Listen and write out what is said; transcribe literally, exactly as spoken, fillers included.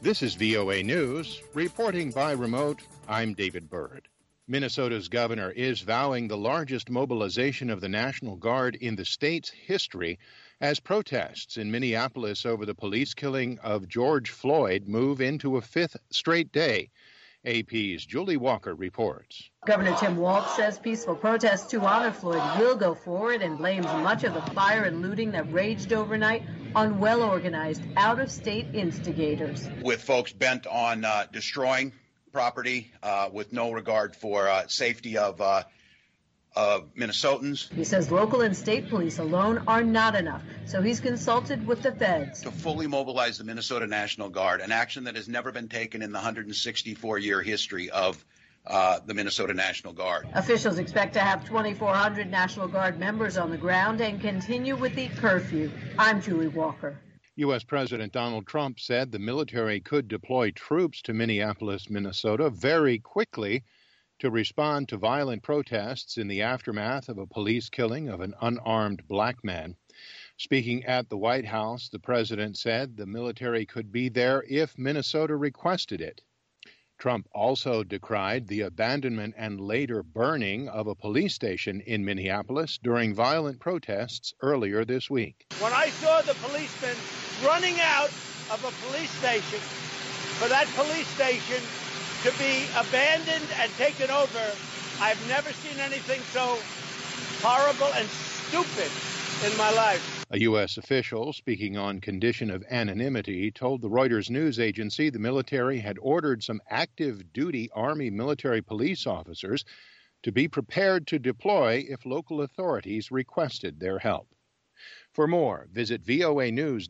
This is V O A News. Reporting by remote, I'm David Byrd. Minnesota's governor is vowing the largest mobilization of the National Guard in the state's history as protests in Minneapolis over the police killing of George Floyd move into a fifth straight day. A P's Julie Walker reports. Governor Tim Walz says peaceful protests to honor Floyd will go forward and blames much of the fire and looting that raged overnight on well-organized, out-of-state instigators. With folks bent on uh, destroying property uh, with no regard for uh, safety of uh, of Minnesotans. He says local and state police alone are not enough, so he's consulted with the feds. To fully mobilize the Minnesota National Guard, an action that has never been taken in the one hundred sixty-four year history of uh, the Minnesota National Guard. Officials expect to have twenty-four hundred National Guard members on the ground and continue with the curfew. I'm Julie Walker. U S. President Donald Trump said the military could deploy troops to Minneapolis, Minnesota very quickly to respond to violent protests in the aftermath of a police killing of an unarmed black man. Speaking at the White House, the president said the military could be there if Minnesota requested it. Trump also decried the abandonment and later burning of a police station in Minneapolis during violent protests earlier this week. When I saw the policemen running out of a police station, for that police station to be abandoned and taken over, I've never seen anything so horrible and stupid in my life. A U S official, speaking on condition of anonymity, told the Reuters news agency the military had ordered some active duty Army military police officers to be prepared to deploy if local authorities requested their help. For more, visit V O A News.